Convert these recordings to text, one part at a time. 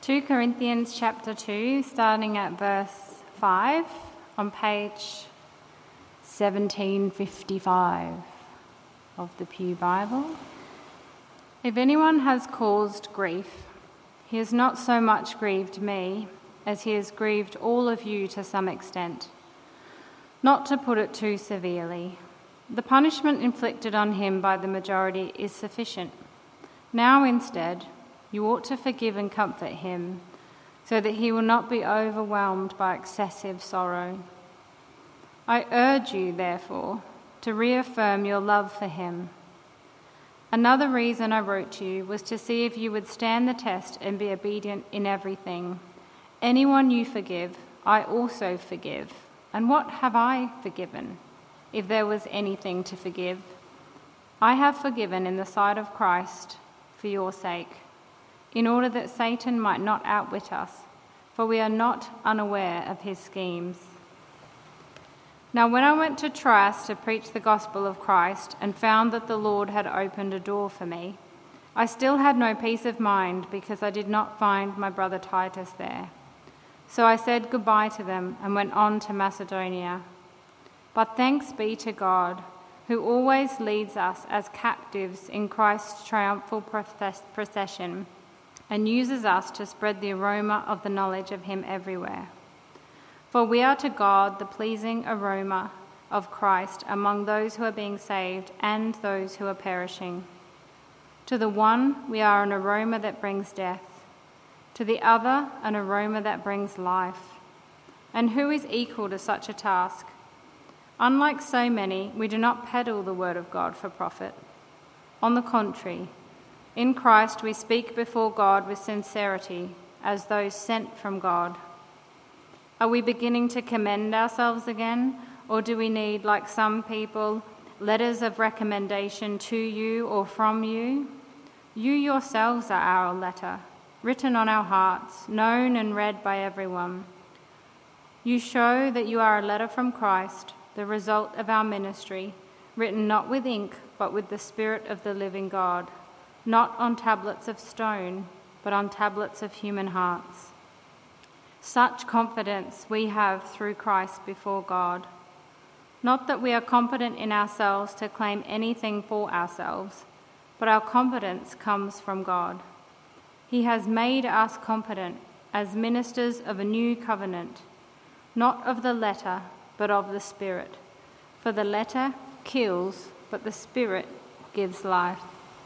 2 Corinthians chapter 2, starting at verse 5 on page 1755 of the Pew Bible. If anyone has caused grief, he has not so much grieved me as he has grieved all of you to some extent. Not to put it too severely, the punishment inflicted on him by the majority is sufficient. Now instead, you ought to forgive and comfort him, so that he will not be overwhelmed by excessive sorrow. I urge you, therefore, to reaffirm your love for him. Another reason I wrote to you was to see if you would stand the test and be obedient in everything. Anyone you forgive, I also forgive. And what have I forgiven, if there was anything to forgive? I have forgiven in the sight of Christ for your sake, in order that Satan might not outwit us, for we are not unaware of his schemes. Now when I went to Troas to preach the gospel of Christ and found that the Lord had opened a door for me, I still had no peace of mind because I did not find my brother Titus there. So I said goodbye to them and went on to Macedonia. But thanks be to God, who always leads us as captives in Christ's triumphal procession, and uses us to spread the aroma of the knowledge of him everywhere. For we are to God the pleasing aroma of Christ among those who are being saved and those who are perishing. To the one we are an aroma that brings death, to the other an aroma that brings life. And who is equal to such a task? Unlike so many, we do not peddle the word of God for profit. On the contrary, in Christ we speak before God with sincerity, as those sent from God. Are we beginning to commend ourselves again, or do we need, like some people, letters of recommendation to you or from you? You yourselves are our letter, written on our hearts, known and read by everyone. You show that you are a letter from Christ, the result of our ministry, written not with ink, but with the Spirit of the living God, not on tablets of stone, but on tablets of human hearts. Such confidence we have through Christ before God. Not that we are competent in ourselves to claim anything for ourselves, but our competence comes from God. He has made us competent as ministers of a new covenant, not of the letter, but of the Spirit. For the letter kills, but the Spirit gives life.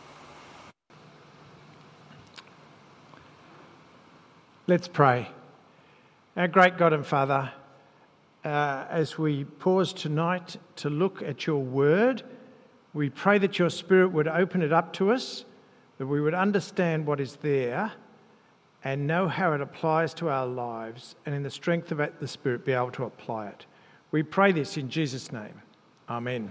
Let's pray. Our great God and Father, as we pause tonight to look at your word, we pray that your Spirit would open it up to us, that we would understand what is there and know how it applies to our lives, and in the strength of the Spirit be able to apply it. We pray this in Jesus' name. Amen.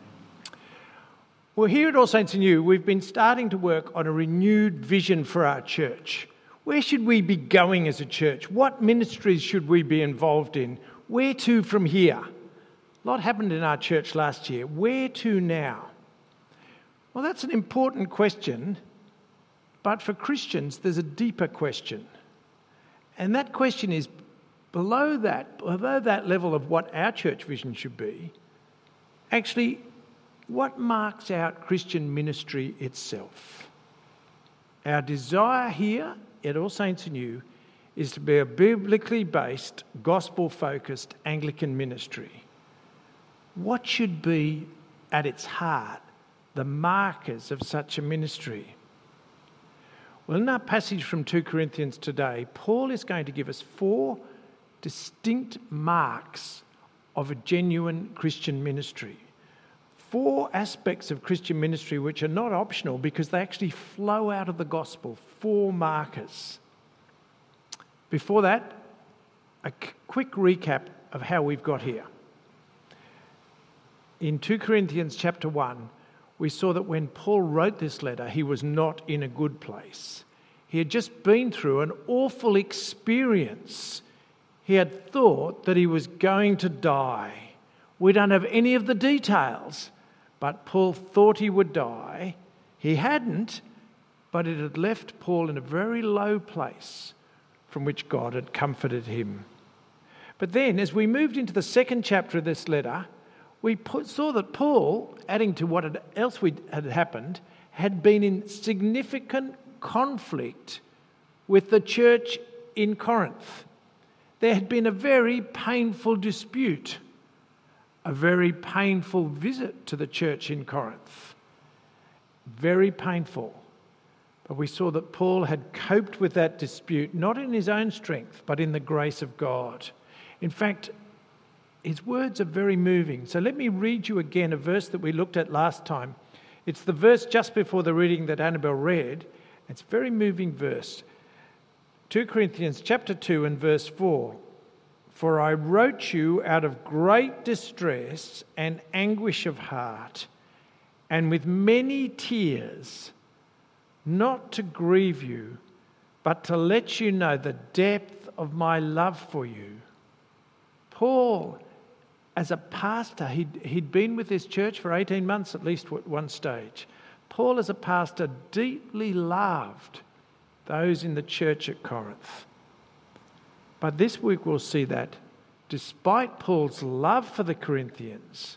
Well, here at All Saints in You, we've been starting to work on a renewed vision for our church. Where should we be going as a church? What ministries should we be involved in? Where to from here? A lot happened in our church last year. Where to now? Well, that's an important question, but for Christians, there's a deeper question. And that question is, below that level of what our church vision should be, actually, what marks out Christian ministry itself? Our desire here at All Saints in You is to be a biblically based, gospel-focused Anglican ministry. What should be at its heart the markers of such a ministry? Well, in our passage from 2 Corinthians today, Paul is going to give us 4 distinct marks of a genuine Christian ministry. 4 aspects of Christian ministry which are not optional because they actually flow out of the gospel. 4 markers. Before that, a quick recap of how we've got here. In 2 Corinthians chapter 1, we saw that when Paul wrote this letter, he was not in a good place. He had just been through an awful experience. He had thought that he was going to die. We don't have any of the details, but Paul thought he would die. He hadn't, but it had left Paul in a very low place, from which God had comforted him. But then, as we moved into the second chapter of this letter, we saw that Paul, adding to what else had happened, had been in significant conflict with the church in Corinth. There had been a very painful dispute, a very painful visit to the church in Corinth. Very painful. But we saw that Paul had coped with that dispute, not in his own strength, but in the grace of God. In fact, his words are very moving. So let me read you again a verse that we looked at last time. It's the verse just before the reading that Annabelle read. It's a very moving verse. 2 Corinthians chapter 2 and verse 4. For I wrote you out of great distress and anguish of heart, and with many tears, not to grieve you, but to let you know the depth of my love for you. Paul, as a pastor, he'd been with this church for 18 months at least at one stage. Paul, as a pastor, deeply loved those in the church at Corinth. But this week we'll see that despite Paul's love for the Corinthians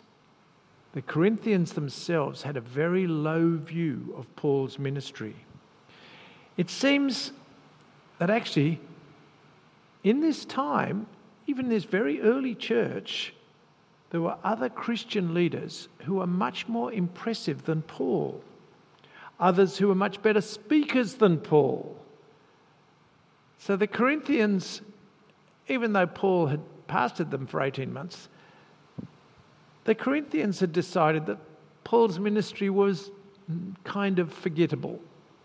themselves had a very low view of Paul's ministry. It seems that actually in this time, even this very early church, there were other Christian leaders who were much more impressive than Paul. Others who were much better speakers than Paul. So the Corinthians, even though Paul had pastored them for 18 months, the Corinthians had decided that Paul's ministry was kind of forgettable.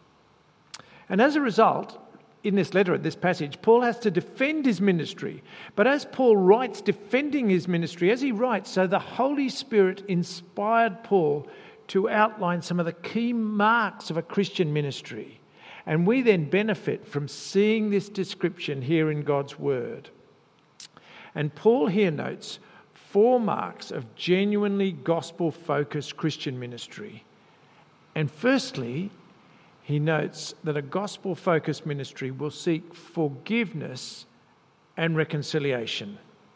And as a result, in this letter, at this passage, Paul has to defend his ministry. But as Paul writes, defending his ministry, as he writes, so the Holy Spirit inspired Paul to outline some of the key marks of a Christian ministry. And we then benefit from seeing this description here in God's Word. And Paul here notes 4 marks of genuinely gospel-focused Christian ministry. And firstly, he notes that a gospel-focused ministry will seek forgiveness and reconciliation.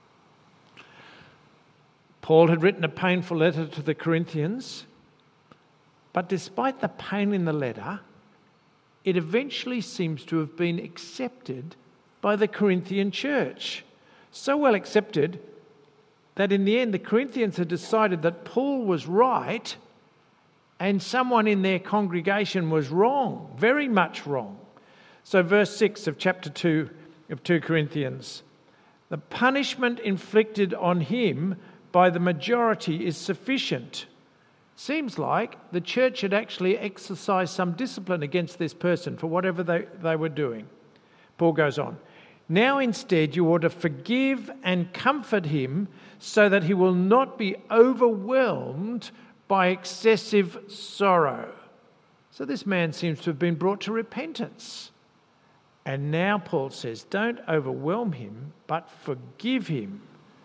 Paul had written a painful letter to the Corinthians, but despite the pain in the letter, it eventually seems to have been accepted by the Corinthian church. So well accepted that in the end the Corinthians had decided that Paul was right and someone in their congregation was wrong, very much wrong. So verse 6 of chapter 2 of 2 Corinthians, the punishment inflicted on him by the majority is sufficient. Seems like the church had actually exercised some discipline against this person for whatever they were doing. Paul goes on, now instead you ought to forgive and comfort him so that he will not be overwhelmed by excessive sorrow. So this man seems to have been brought to repentance. And now Paul says, don't overwhelm him, but forgive him.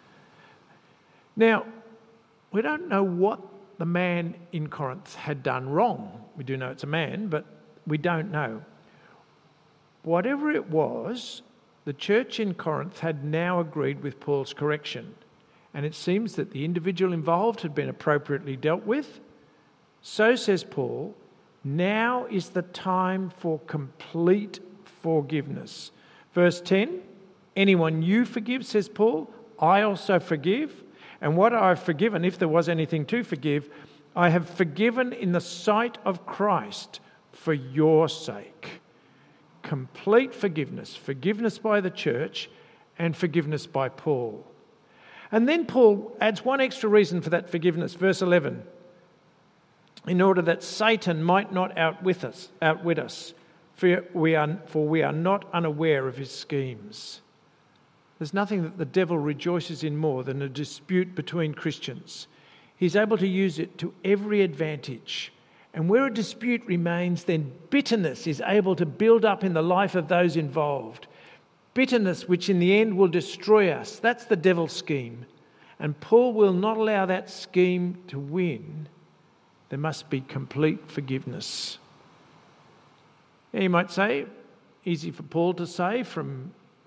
Now, we don't know what the man in Corinth had done wrong. We do know it's a man, but we don't know. Whatever it was, the church in Corinth had now agreed with Paul's correction. And it seems that the individual involved had been appropriately dealt with. So says Paul, now is the time for complete forgiveness. Verse 10, anyone you forgive, says Paul, I also forgive. And what I have forgiven, if there was anything to forgive, I have forgiven in the sight of Christ for your sake. Complete forgiveness, forgiveness by the church and forgiveness by Paul. And then Paul adds one extra reason for that forgiveness, verse 11. In order that Satan might not outwit us, for we are not unaware of his schemes. There's nothing that the devil rejoices in more than a dispute between Christians. He's able to use it to every advantage. And where a dispute remains, then bitterness is able to build up in the life of those involved. Bitterness which in the end will destroy us. That's the devil's scheme. And Paul will not allow that scheme to win. There must be complete forgiveness. Now you might say, easy for Paul to say from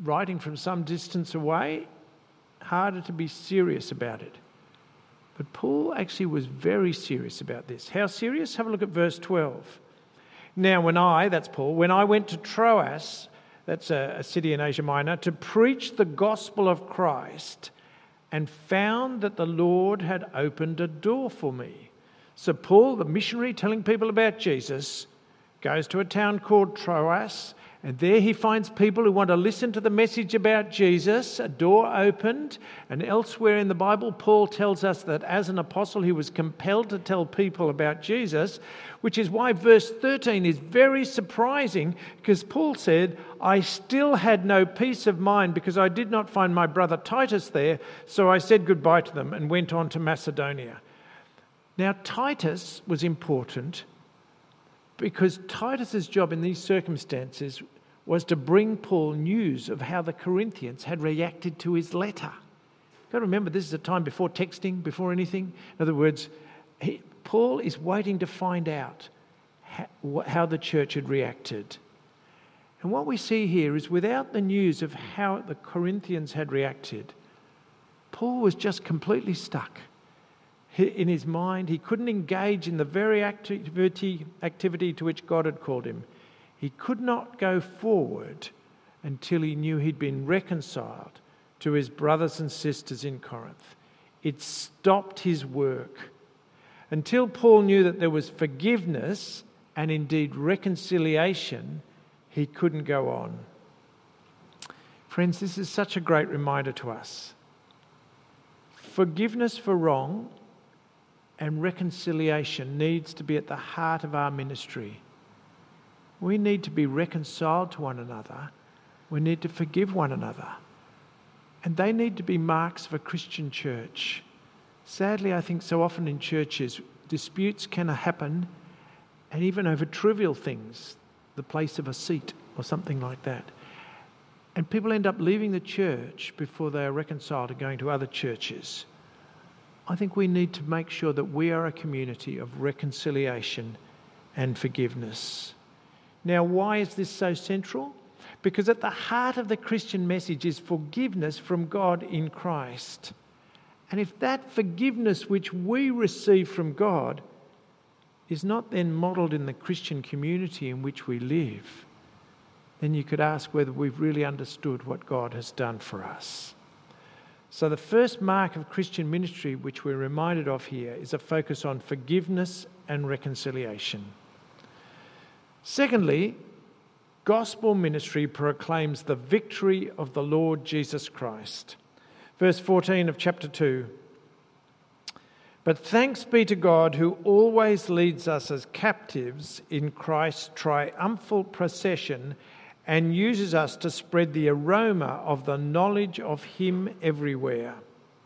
writing from some distance away, harder to be serious about it. But Paul actually was very serious about this. How serious? Have a look at verse 12. Now that's Paul, when I went to Troas, that's a city in Asia Minor, to preach the gospel of Christ, and found that the Lord had opened a door for me. So Paul, the missionary telling people about Jesus, goes to a town called Troas, and there he finds people who want to listen to the message about Jesus. A door opened, and elsewhere in the Bible, Paul tells us that as an apostle, he was compelled to tell people about Jesus, which is why verse 13 is very surprising, because Paul said, I still had no peace of mind because I did not find my brother Titus there, so I said goodbye to them and went on to Macedonia. Now, Titus was important because Titus's job in these circumstances was to bring Paul news of how the Corinthians had reacted to his letter. You've got to remember, this is a time before texting, before anything. In other words, Paul is waiting to find out how the church had reacted. And what we see here is without the news of how the Corinthians had reacted, Paul was just completely stuck. In his mind, he couldn't engage in the very activity to which God had called him. He could not go forward until he knew he'd been reconciled to his brothers and sisters in Corinth. It stopped his work. Until Paul knew that there was forgiveness and indeed reconciliation, he couldn't go on. Friends, this is such a great reminder to us. Forgiveness for wrong and reconciliation needs to be at the heart of our ministry. We need to be reconciled to one another. We need to forgive one another. And they need to be marks of a Christian church. Sadly, I think so often in churches, disputes can happen, and even over trivial things, the place of a seat or something like that. And people end up leaving the church before they are reconciled and going to other churches. I think we need to make sure that we are a community of reconciliation and forgiveness. Now, why is this so central? Because at the heart of the Christian message is forgiveness from God in Christ. And if that forgiveness which we receive from God is not then modelled in the Christian community in which we live, then you could ask whether we've really understood what God has done for us. So the first mark of Christian ministry, which we're reminded of here, is a focus on forgiveness and reconciliation. Secondly, gospel ministry proclaims the victory of the Lord Jesus Christ. Verse 14 of chapter 2. But thanks be to God who always leads us as captives in Christ's triumphal procession and uses us to spread the aroma of the knowledge of him everywhere.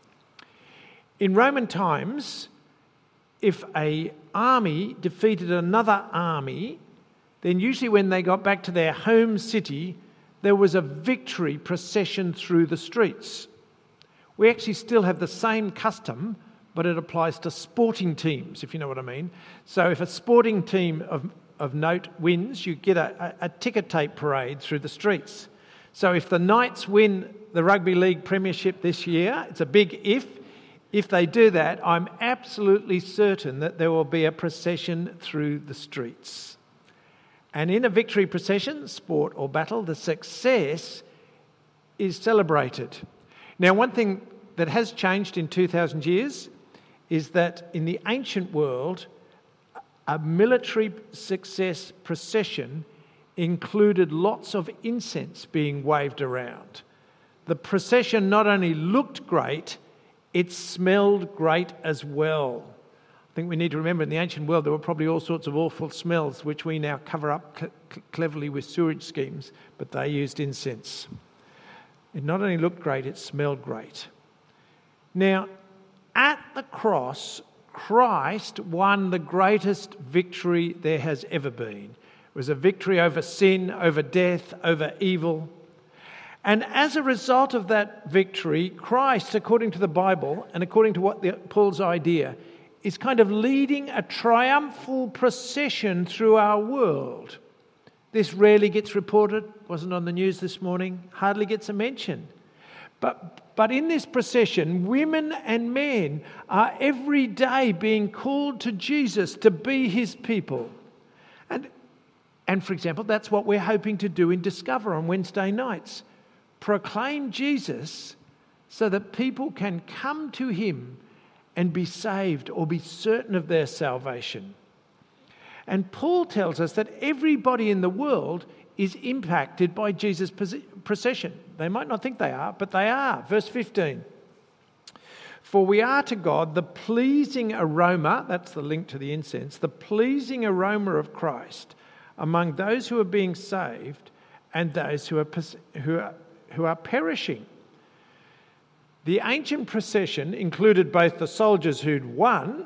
In Roman times, if an army defeated another army, then usually when they got back to their home city, there was a victory procession through the streets. We actually still have the same custom, but it applies to sporting teams, if you know what I mean. So if a sporting team of note wins, you get a ticker tape parade through the streets. So if the Knights win the Rugby League Premiership this year, it's a big if. If they do that, I'm absolutely certain that there will be a procession through the streets. And in a victory procession, sport or battle, the success is celebrated. Now, one thing that has changed in 2,000 years is that in the ancient world, a military success procession included lots of incense being waved around. The procession not only looked great, it smelled great as well. I think we need to remember in the ancient world there were probably all sorts of awful smells which we now cover up cleverly with sewage schemes, but they used incense. It not only looked great, it smelled great. Now, at the cross, Christ won the greatest victory there has ever been. It was a victory over sin, over death, over evil. And as a result of that victory, Christ, according to the Bible and according to Paul's idea, is kind of leading a triumphal procession through our world. This rarely gets reported, wasn't on the news this morning, hardly gets a mention. But in this procession, women and men are every day being called to Jesus to be his people. And for example, that's what we're hoping to do in Discover on Wednesday nights. Proclaim Jesus so that people can come to him and be saved or be certain of their salvation. And Paul tells us that everybody in the world is impacted by Jesus' procession. They might not think they are, but they are. Verse 15. For we are to God the pleasing aroma, that's the link to the incense, the pleasing aroma of Christ among those who are being saved and those who are perishing. The ancient procession included both the soldiers who'd won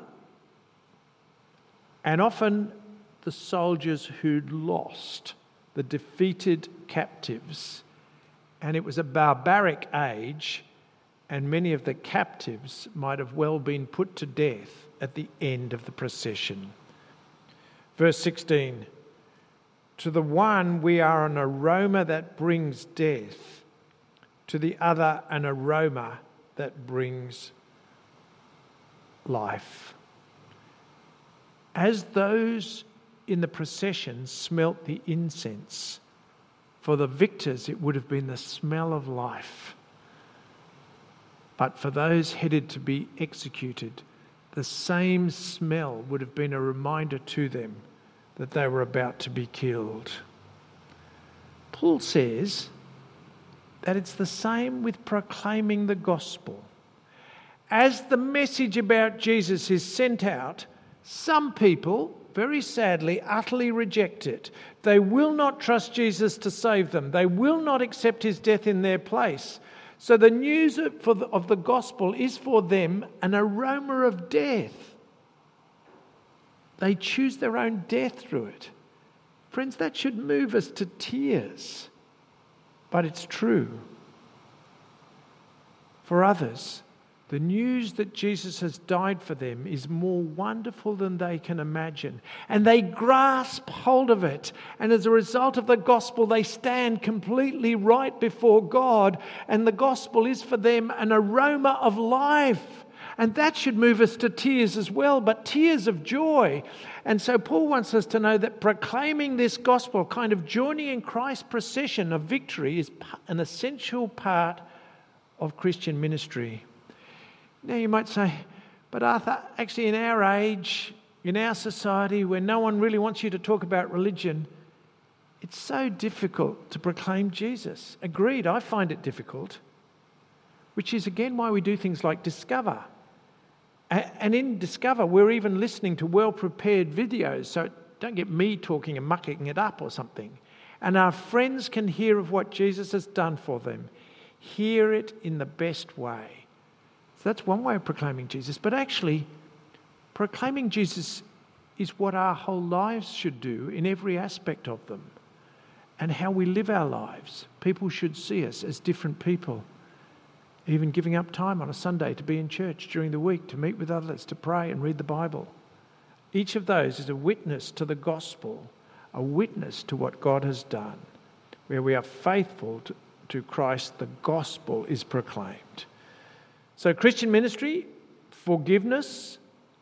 and often the soldiers who'd lost, the defeated captives. And it was a barbaric age, and many of the captives might have well been put to death at the end of the procession. Verse 16, to the one we are an aroma that brings death, to the other an aroma that brings life. As those in the procession smelt the incense, for the victors it would have been the smell of life. But for those headed to be executed, the same smell would have been a reminder to them that they were about to be killed. Paul says that it's the same with proclaiming the gospel. As the message about Jesus is sent out, some people, very sadly, utterly reject it. They will not trust Jesus to save them. They will not accept his death in their place. So the news of the gospel is for them an aroma of death. They choose their own death through it. Friends, that should move us to tears. But it's true. For others, the news that Jesus has died for them is more wonderful than they can imagine. And they grasp hold of it. And as a result of the gospel, they stand completely right before God. And the gospel is for them an aroma of life. And that should move us to tears as well, but tears of joy. And so Paul wants us to know that proclaiming this gospel, kind of joining in Christ's procession of victory, is an essential part of Christian ministry. Now you might say, but Arthur, actually in our age, in our society where no one really wants you to talk about religion, it's so difficult to proclaim Jesus. Agreed, I find it difficult, which is again why we do things like Discover. And in Discover, we're even listening to well-prepared videos, so don't get me talking and mucking it up or something. And our friends can hear of what Jesus has done for them. Hear it in the best way. So that's one way of proclaiming Jesus. But actually, proclaiming Jesus is what our whole lives should do in every aspect of them. And how we live our lives. People should see us as different people. Even giving up time on a Sunday to be in church during the week, to meet with others, to pray and read the Bible. Each of those is a witness to the gospel, a witness to what God has done. Where we are faithful to Christ, the gospel is proclaimed. So Christian ministry, forgiveness,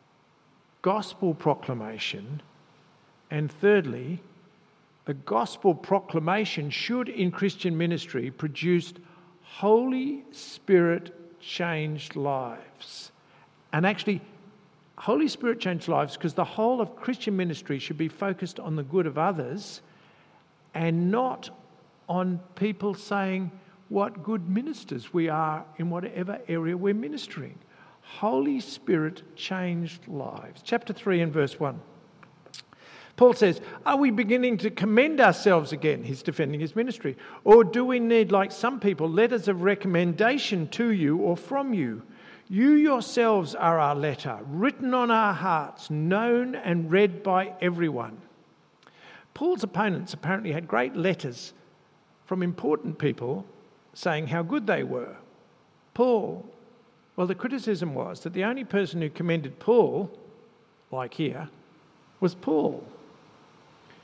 gospel proclamation, and thirdly, the gospel proclamation should in Christian ministry produce Holy Spirit changed lives. And actually, Holy Spirit changed lives because the whole of Christian ministry should be focused on the good of others and not on people saying what good ministers we are in whatever area we're ministering. Holy Spirit changed lives. Chapter 3 and verse 1. Paul says, are we beginning to commend ourselves again? He's defending his ministry. Or do we need, like some people, letters of recommendation to you or from you? You yourselves are our letter, written on our hearts, known and read by everyone. Paul's opponents apparently had great letters from important people saying how good they were. Paul, well, the criticism was that the only person who commended Paul, like here, was Paul.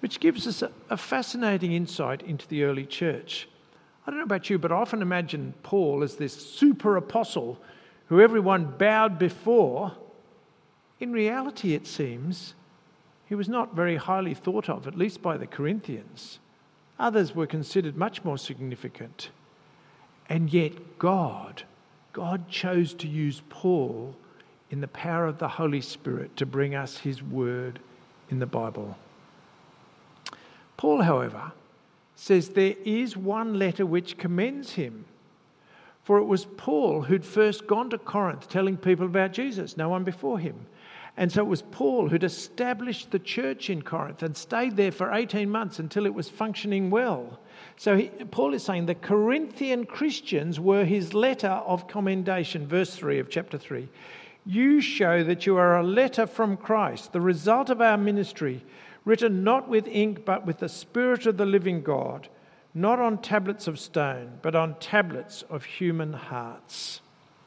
which gives us a fascinating insight into the early church. I don't know about you, but I often imagine Paul as this super apostle who everyone bowed before. In reality, it seems, he was not very highly thought of, at least by the Corinthians. Others were considered much more significant. And yet God chose to use Paul in the power of the Holy Spirit to bring us his word in the Bible. Paul, however, says there is one letter which commends him. For it was Paul who'd first gone to Corinth telling people about Jesus, no one before him. And so it was Paul who'd established the church in Corinth and stayed there for 18 months until it was functioning well. So Paul is saying the Corinthian Christians were his letter of commendation. Verse 3 of chapter 3. You show that you are a letter from Christ, the result of our ministry, written not with ink but with the Spirit of the living God, not on tablets of stone, but on tablets of human hearts.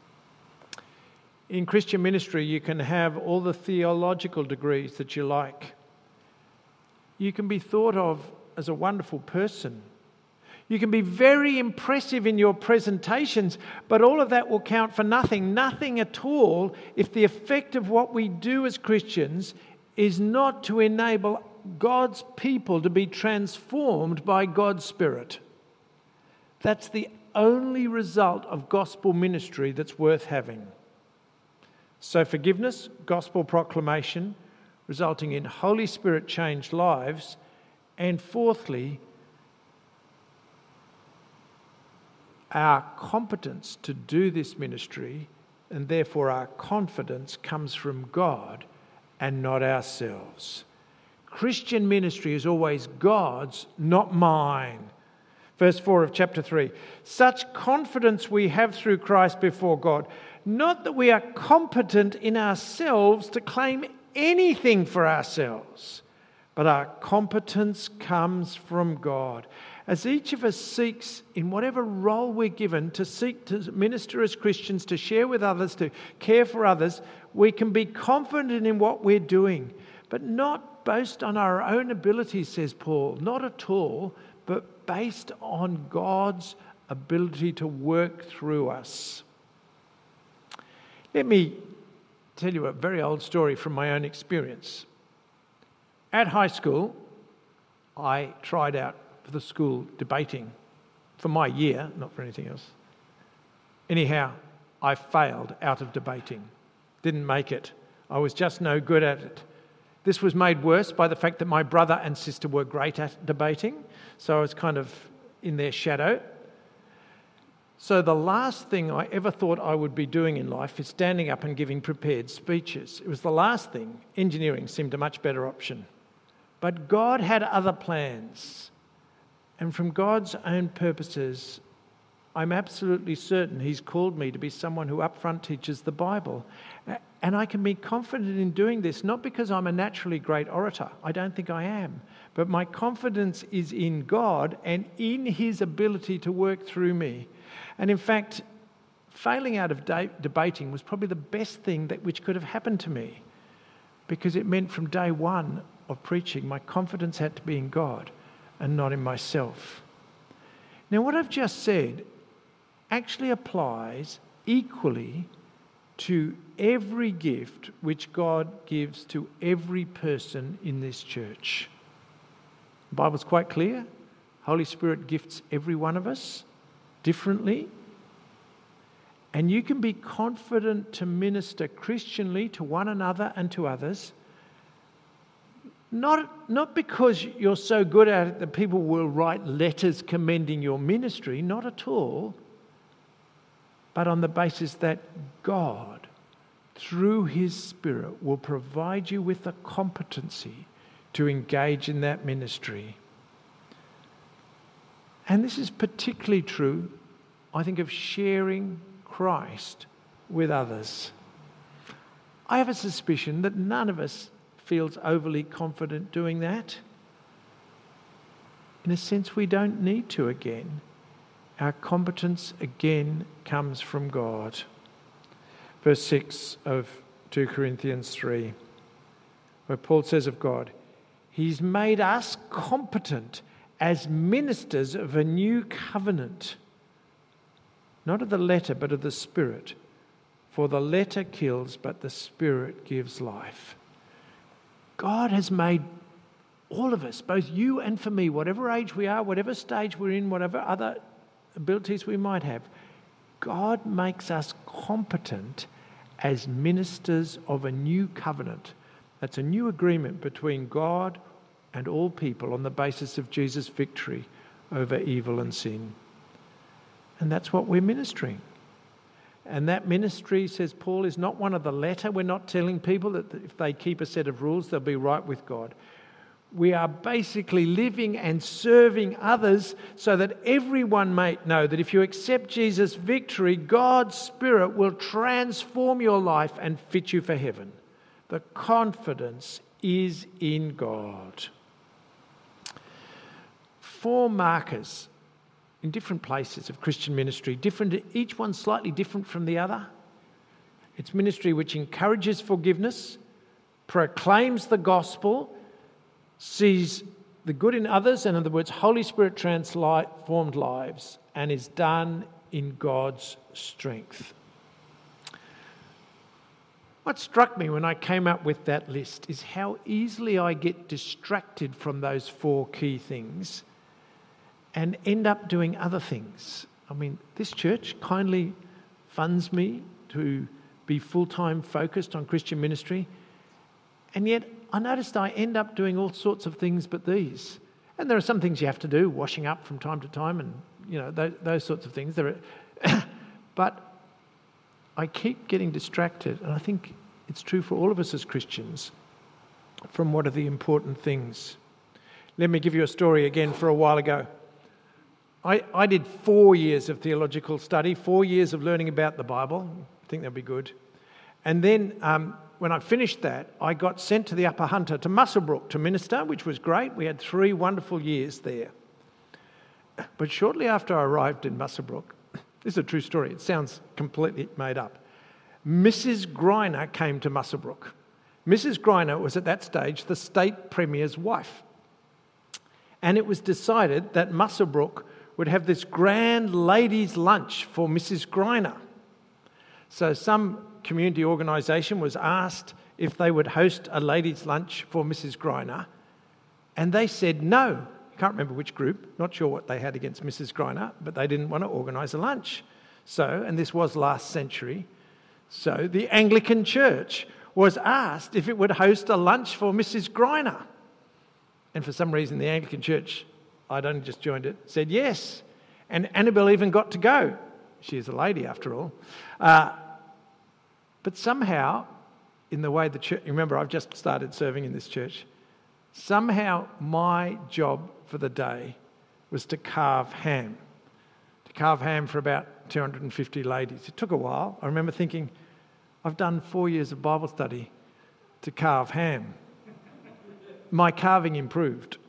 In Christian ministry, you can have all the theological degrees that you like. You can be thought of as a wonderful person. You can be very impressive in your presentations, but all of that will count for nothing at all, if the effect of what we do as Christians is not to enable God's people to be transformed by God's Spirit. That's the only result of gospel ministry that's worth having. So forgiveness, gospel proclamation, resulting in Holy Spirit changed lives, and fourthly, our competence to do this ministry, and therefore our confidence, comes from God and not ourselves. Christian ministry is always God's, not mine. Verse 4 of chapter 3. Such confidence we have through Christ before God, not that we are competent in ourselves to claim anything for ourselves, but our competence comes from God. As each of us seeks, in whatever role we're given, to seek to minister as Christians, to share with others, to care for others, we can be confident in what we're doing, but not boast on our own abilities, says Paul, not at all, but based on God's ability to work through us. Let me tell you a very old story from my own experience. At high school, I tried out for the school debating for my year, not for anything else. Anyhow, I failed out of debating. Didn't make it. I was just no good at it. This was made worse by the fact that my brother and sister were great at debating, so I was kind of in their shadow. So the last thing I ever thought I would be doing in life is standing up and giving prepared speeches. It was the last thing. Engineering seemed a much better option. But God had other plans. And from God's own purposes, I'm absolutely certain He's called me to be someone who upfront teaches the Bible. And I can be confident in doing this, not because I'm a naturally great orator. I don't think I am. But my confidence is in God and in His ability to work through me. And in fact, failing out of debating was probably the best thing which could have happened to me, because it meant from day one of preaching, my confidence had to be in God and not in myself. Now, what I've just said actually applies equally to every gift which God gives to every person in this church. The Bible's quite clear. Holy Spirit gifts every one of us differently. And you can be confident to minister Christianly to one another and to others, not because you're so good at it that people will write letters commending your ministry, not at all, but on the basis that God, through His Spirit, will provide you with the competency to engage in that ministry. And this is particularly true, I think, of sharing Christ with others. I have a suspicion that none of us feels overly confident doing that. In a sense, we don't need to again. Our competence again comes from God. Verse 6 of 2 Corinthians 3, where Paul says of God, He's made us competent as ministers of a new covenant, not of the letter, but of the Spirit. For the letter kills, but the Spirit gives life. God has made all of us, both you and for me, whatever age we are, whatever stage we're in, whatever other abilities we might have, God makes us competent as ministers of a new covenant. That's a new agreement between God and all people on the basis of Jesus' victory over evil and sin. And that's what we're ministering. And that ministry, says Paul, is not one of the letter. We're not telling people that if they keep a set of rules, they'll be right with God. We are basically living and serving others so that everyone may know that if you accept Jesus' victory, God's Spirit will transform your life and fit you for heaven. The confidence is in God. 4 markers in different places of Christian ministry, different, each one slightly different from the other. It's ministry which encourages forgiveness, proclaims the gospel, sees the good in others, and in other words, Holy Spirit transformed lives, and is done in God's strength. What struck me when I came up with that list is how easily I get distracted from those 4 key things and end up doing other things. I mean, this church kindly funds me to be full-time focused on Christian ministry, and yet I noticed I end up doing all sorts of things but these. And there are some things you have to do, washing up from time to time and, you know, those sorts of things. But I keep getting distracted, and I think it's true for all of us as Christians, from what are the important things. Let me give you a story again. For a while ago, I did 4 years of theological study, 4 years of learning about the Bible. I think that'd be good. And then when I finished that, I got sent to the Upper Hunter, to Muswellbrook, to minister, which was great. We had 3 wonderful years there. But shortly after I arrived in Muswellbrook, this is a true story, it sounds completely made up, Mrs. Greiner came to Muswellbrook. Mrs. Greiner was at that stage the state premier's wife. And it was decided that Muswellbrook would have this grand ladies' lunch for Mrs. Greiner. So some community organisation was asked if they would host a ladies' lunch for Mrs. Greiner, and they said no. I can't remember which group, not sure what they had against Mrs. Greiner, but they didn't want to organise a lunch. So, and this was last century, so the Anglican Church was asked if it would host a lunch for Mrs. Greiner. And for some reason the Anglican Church, I'd only just joined it, said yes. And Annabelle even got to go. She is a lady after all. But somehow, in the way the church, remember I've just started serving in this church, somehow my job for the day was to carve ham. To carve ham for about 250 ladies. It took a while. I remember thinking, I've done 4 years of Bible study to carve ham. My carving improved.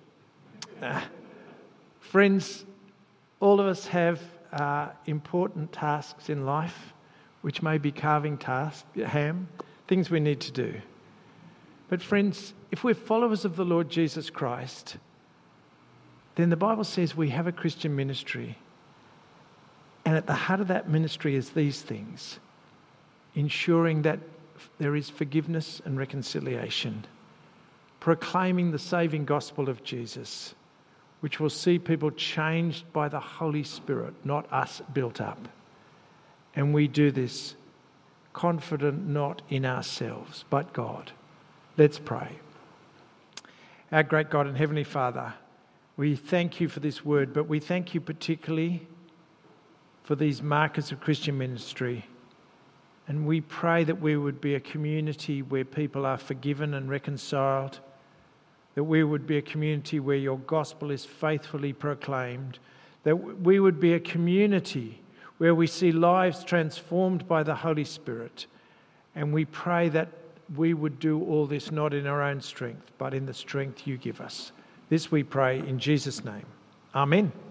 Friends, all of us have important tasks in life, which may be carving tasks, ham, things we need to do. But friends, if we're followers of the Lord Jesus Christ, then the Bible says we have a Christian ministry. And at the heart of that ministry is these things: ensuring that there is forgiveness and reconciliation, proclaiming the saving gospel of Jesus, which will see people changed by the Holy Spirit, not us built up. And we do this confident not in ourselves, but God. Let's pray. Our great God and Heavenly Father, we thank you for this word, but we thank you particularly for these markers of Christian ministry. And we pray that we would be a community where people are forgiven and reconciled, that we would be a community where your gospel is faithfully proclaimed, that we would be a community where we see lives transformed by the Holy Spirit. And we pray that we would do all this not in our own strength, but in the strength you give us. This we pray in Jesus' name. Amen.